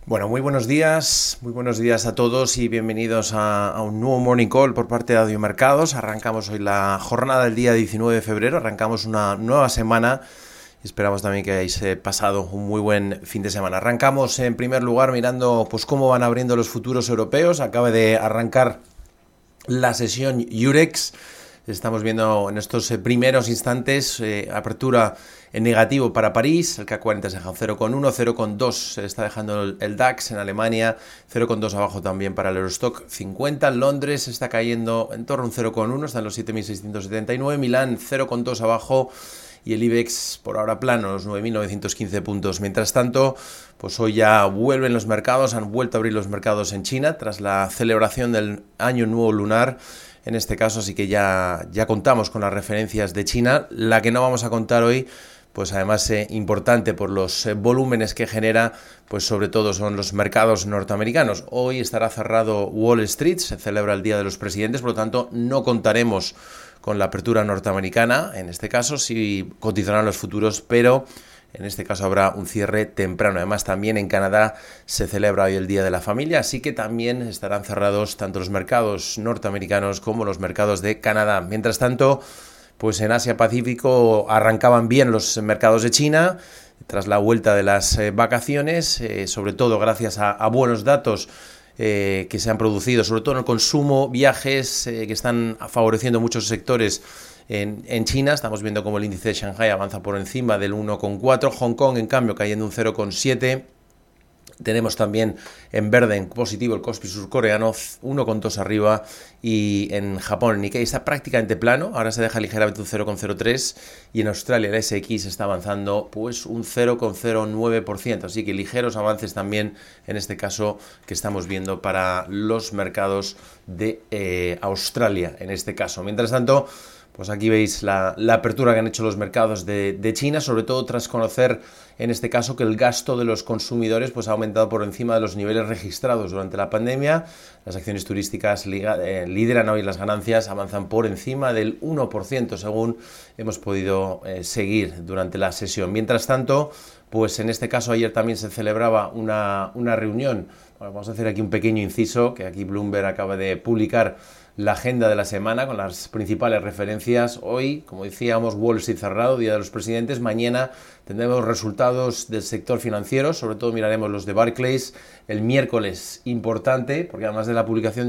Bueno, muy buenos días a todos y bienvenidos a un nuevo Morning Call por parte de Audio Mercados. Arrancamos hoy la jornada del día 19 de febrero, arrancamos una nueva semana y esperamos también que hayáis pasado un muy buen fin de semana. Arrancamos en primer lugar mirando pues cómo van abriendo los futuros europeos. Acaba de arrancar la sesión Eurex. Estamos viendo en estos primeros instantes apertura en negativo para París, el CAC 40 se deja un 0,1, 0,2 se está dejando el DAX en Alemania, 0,2 abajo también para el Eurostock 50, Londres está cayendo en torno a un 0,1, está en los 7.679, Milán 0,2 abajo y el IBEX por ahora plano, los 9.915 puntos. Mientras tanto, pues hoy ya vuelven los mercados, han vuelto a abrir los mercados en China tras la celebración del Año Nuevo Lunar. En este caso, así que ya contamos con las referencias de China. La que no vamos a contar hoy, pues además importante por los volúmenes que genera, pues sobre todo son los mercados norteamericanos. Hoy estará cerrado Wall Street, se celebra el Día de los Presidentes, por lo tanto no contaremos con la apertura norteamericana. En este caso sí cotizarán los futuros, pero en este caso habrá un cierre temprano. Además, también en Canadá se celebra hoy el Día de la Familia, así que también estarán cerrados tanto los mercados norteamericanos como los mercados de Canadá. Mientras tanto, pues en Asia-Pacífico arrancaban bien los mercados de China tras la vuelta de las vacaciones, sobre todo gracias a buenos datos que se han producido, sobre todo en el consumo, viajes, que están favoreciendo muchos sectores. En China estamos viendo como el índice de Shanghai avanza por encima del 1,4, Hong Kong en cambio cayendo un 0,7, tenemos también en verde, en positivo, el Kospi surcoreano 1,2 arriba y en Japón el Nikkei está prácticamente plano, ahora se deja ligeramente un 0,03 y en Australia el SX está avanzando pues un 0,09%, así que ligeros avances también en este caso que estamos viendo para los mercados de Australia en este caso. Mientras tanto, pues aquí veis la apertura que han hecho los mercados de China, sobre todo tras conocer en este caso que el gasto de los consumidores pues ha aumentado por encima de los niveles registrados durante la pandemia. Las acciones turísticas lideran hoy las ganancias, avanzan por encima del 1% según hemos podido seguir durante la sesión. Mientras tanto, pues en este caso ayer también se celebraba una reunión. Bueno, vamos a hacer aquí un pequeño inciso, que aquí Bloomberg acaba de publicar la agenda de la semana con las principales referencias. Hoy, como decíamos, Wall Street cerrado, Día de los Presidentes. Mañana tendremos resultados del sector financiero, sobre todo miraremos los de Barclays. El miércoles, importante, porque además de la publicación de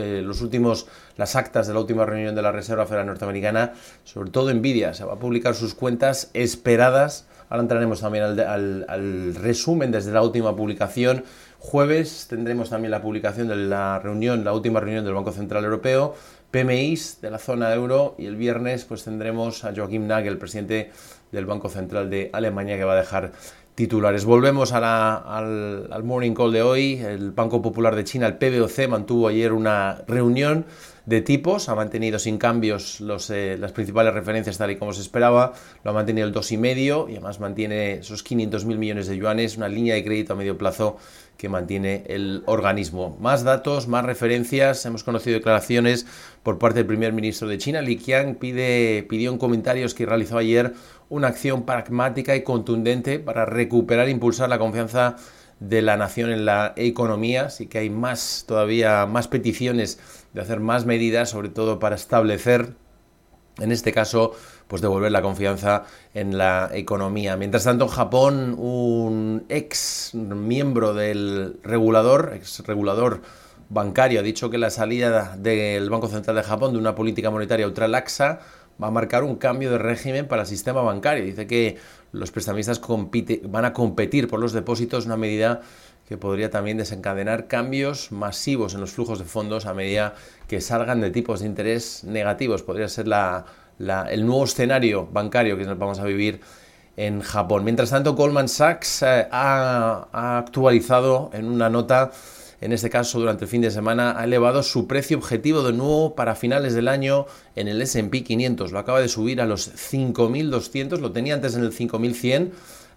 las actas de la última reunión de la Reserva Federal Norteamericana, sobre todo Nvidia se va a publicar sus cuentas esperadas. Ahora entraremos también al resumen desde la última publicación. Jueves tendremos también la publicación de la última reunión del Banco Central Europeo, PMIs de la zona euro, y el viernes pues tendremos a Joachim Nagel, el presidente del Banco Central de Alemania, que va a dejar titulares. Volvemos al Morning Call de hoy. El Banco Popular de China, el PBOC, mantuvo ayer una reunión de tipos, ha mantenido sin cambios las principales referencias tal y como se esperaba, lo ha mantenido el 2,5 y además mantiene esos 500.000 millones de yuanes, una línea de crédito a medio plazo que mantiene el organismo. Más datos, más referencias, hemos conocido declaraciones por parte del primer ministro de China. Li Qiang pidió en comentarios que realizó ayer una acción pragmática y contundente para recuperar e impulsar la confianza de la nación en la economía. Así que hay todavía más peticiones de hacer más medidas, sobre todo para establecer, en este caso, pues devolver la confianza en la economía. Mientras tanto, en Japón, un ex miembro del ex regulador bancario, ha dicho que la salida del Banco Central de Japón de una política monetaria ultralaxa va a marcar un cambio de régimen para el sistema bancario. Dice que los prestamistas van a competir por los depósitos, una medida que podría también desencadenar cambios masivos en los flujos de fondos a medida que salgan de tipos de interés negativos. Podría ser el nuevo escenario bancario que vamos a vivir en Japón. Mientras tanto, Goldman Sachs ha actualizado en una nota, en este caso durante el fin de semana, ha elevado su precio objetivo de nuevo para finales del año en el S&P 500. Lo acaba de subir a los 5.200, lo tenía antes en el 5.100.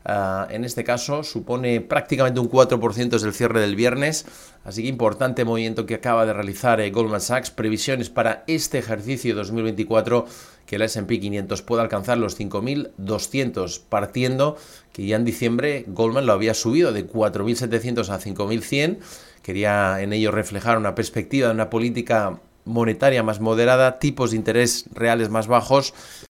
En este caso supone prácticamente un 4% desde el cierre del viernes, así que importante movimiento que acaba de realizar Goldman Sachs. Previsiones para este ejercicio 2024 que el S&P 500 pueda alcanzar los 5.200, partiendo que ya en diciembre Goldman lo había subido de 4.700 a 5.100. Quería en ello reflejar una perspectiva de una política monetaria más moderada, tipos de interés reales más bajos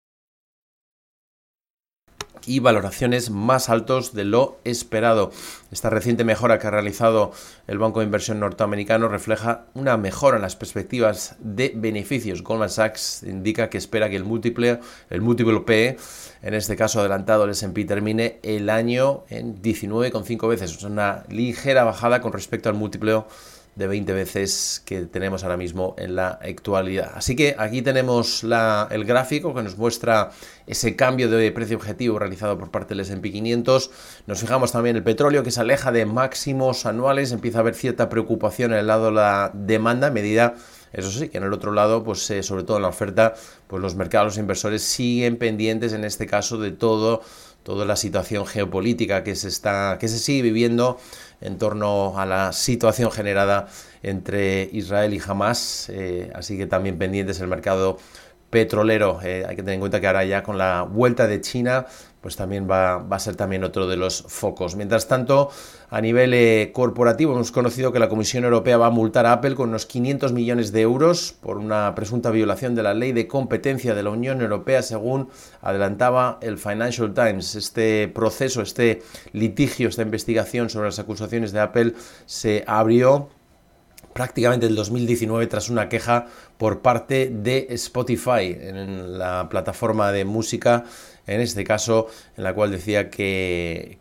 y valoraciones más altos de lo esperado. Esta reciente mejora que ha realizado el Banco de Inversión norteamericano refleja una mejora en las perspectivas de beneficios. Goldman Sachs indica que espera que el múltiplo PE, en este caso adelantado el S&P, termine el año en 19,5 veces. Es una ligera bajada con respecto al múltiplo de 20 veces que tenemos ahora mismo en la actualidad. Así que aquí tenemos el gráfico que nos muestra ese cambio de precio objetivo realizado por parte del S&P 500. Nos fijamos también en el petróleo, que se aleja de máximos anuales. Empieza a haber cierta preocupación en el lado de la demanda, en medida, eso sí, que en el otro lado, pues sobre todo en la oferta, pues los mercados, los inversores siguen pendientes, en este caso, de toda la situación geopolítica que se sigue viviendo en torno a la situación generada entre Israel y Hamas, así que también pendientes el mercado petrolero. Hay que tener en cuenta que ahora ya con la vuelta de China, pues también va a ser también otro de los focos. Mientras tanto, a nivel corporativo, hemos conocido que la Comisión Europea va a multar a Apple con unos 500 millones de euros por una presunta violación de la ley de competencia de la Unión Europea, según adelantaba el Financial Times. Este proceso, este litigio, esta investigación sobre las acusaciones de Apple se abrió prácticamente el 2019 tras una queja por parte de Spotify en la plataforma de música, en este caso, en la cual decía que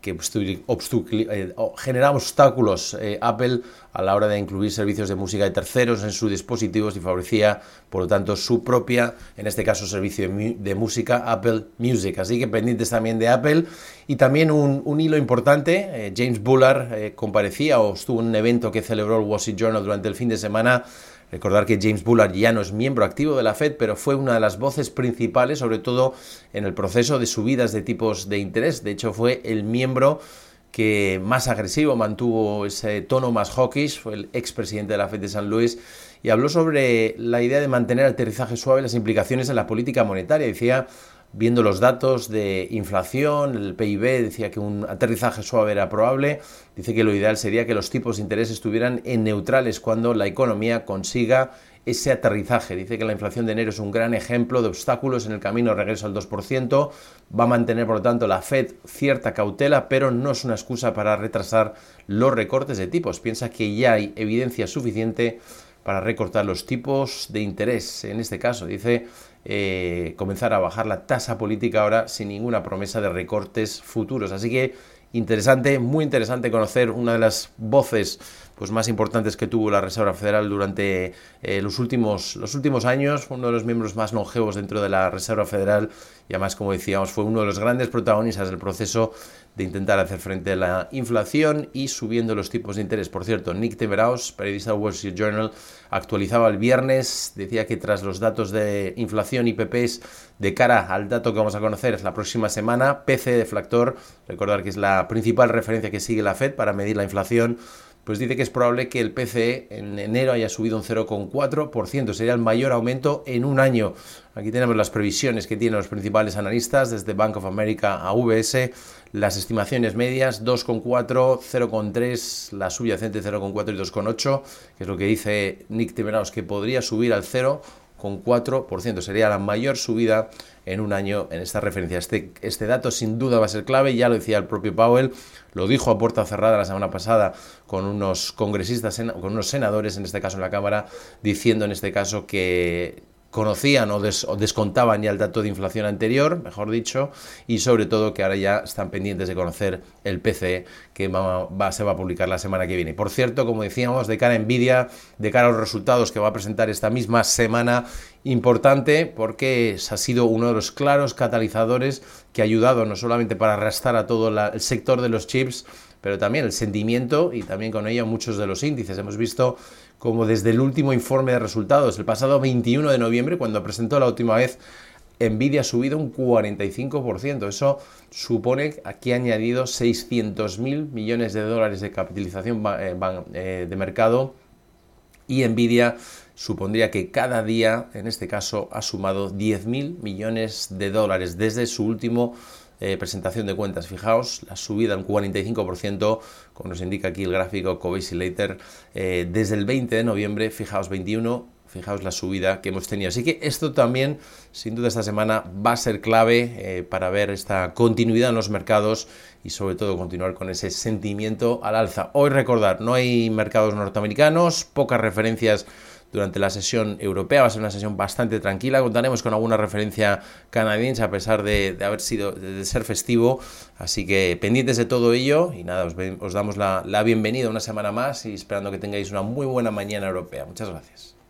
generaba obstáculos Apple a la hora de incluir servicios de música de terceros en sus dispositivos y favorecía, por lo tanto, su propia, en este caso, servicio de música Apple Music. Así que pendientes también de Apple. Y también un hilo importante, James Bullard comparecía o estuvo en un evento que celebró el Wall Street Journal durante el fin de semana. Recordar que James Bullard ya no es miembro activo de la Fed, pero fue una de las voces principales, sobre todo en el proceso de subidas de tipos de interés. De hecho, fue el miembro que más agresivo mantuvo ese tono más hawkish, fue el expresidente de la Fed de San Luis, y habló sobre la idea de mantener aterrizaje suave y las implicaciones en la política monetaria. Decía, viendo los datos de inflación, el PIB, decía que un aterrizaje suave era probable. Dice que lo ideal sería que los tipos de interés estuvieran en neutrales cuando la economía consiga ese aterrizaje. Dice que la inflación de enero es un gran ejemplo de obstáculos en el camino de regreso al 2%. Va a mantener, por lo tanto, la Fed cierta cautela, pero no es una excusa para retrasar los recortes de tipos. Piensa que ya hay evidencia suficiente para recortar los tipos de interés. En este caso, dice, comenzar a bajar la tasa política ahora sin ninguna promesa de recortes futuros. Así que interesante, muy interesante conocer una de las voces pues más importantes que tuvo la Reserva Federal durante los últimos años. Fue uno de los miembros más longevos dentro de la Reserva Federal y además, como decíamos, fue uno de los grandes protagonistas del proceso de intentar hacer frente a la inflación y subiendo los tipos de interés. Por cierto, Nick Timiraos, periodista del Wall Street Journal, actualizaba el viernes, decía que tras los datos de inflación y PPs de cara al dato que vamos a conocer es la próxima semana, PCE deflactor, recordar que es la principal referencia que sigue la Fed para medir la inflación, pues dice que es probable que el PCE en enero haya subido un 0,4%, sería el mayor aumento en un año. Aquí tenemos las previsiones que tienen los principales analistas, desde Bank of America a UBS, las estimaciones medias 2,4, 0,3, la subyacente 0,4 y 2,8, que es lo que dice Nick Timiraos, que podría subir al 0,4%, sería la mayor subida en un año en esta referencia. Este dato sin duda va a ser clave, ya lo decía el propio Powell, lo dijo a puerta cerrada la semana pasada con unos congresistas, con unos senadores, en este caso en la Cámara, diciendo en este caso que conocían o descontaban ya el dato de inflación anterior, mejor dicho, y sobre todo que ahora ya están pendientes de conocer el PCE que se va a publicar la semana que viene. Por cierto, como decíamos, de cara a Nvidia, de cara a los resultados que va a presentar esta misma semana, importante porque ha sido uno de los claros catalizadores que ha ayudado no solamente para arrastrar a todo el sector de los chips, pero también el sentimiento y también con ello muchos de los índices. Hemos visto como desde el último informe de resultados, el pasado 21 de noviembre, cuando presentó la última vez Nvidia ha subido un 45%. Eso supone que ha añadido 600.000 millones de dólares de capitalización de mercado, y Nvidia supondría que cada día, en este caso, ha sumado 10.000 millones de dólares desde su último presentación de cuentas. Fijaos, la subida un 45%, como nos indica aquí el gráfico Covesi Later, desde el 20 de noviembre, fijaos, 21, fijaos la subida que hemos tenido. Así que esto también, sin duda, esta semana va a ser clave para ver esta continuidad en los mercados y sobre todo continuar con ese sentimiento al alza. Hoy, recordar, no hay mercados norteamericanos, pocas referencias durante la sesión europea. Va a ser una sesión bastante tranquila. Contaremos con alguna referencia canadiense a pesar de ser festivo. Así que pendientes de todo ello y nada, os damos la bienvenida una semana más y esperando que tengáis una muy buena mañana europea. Muchas gracias.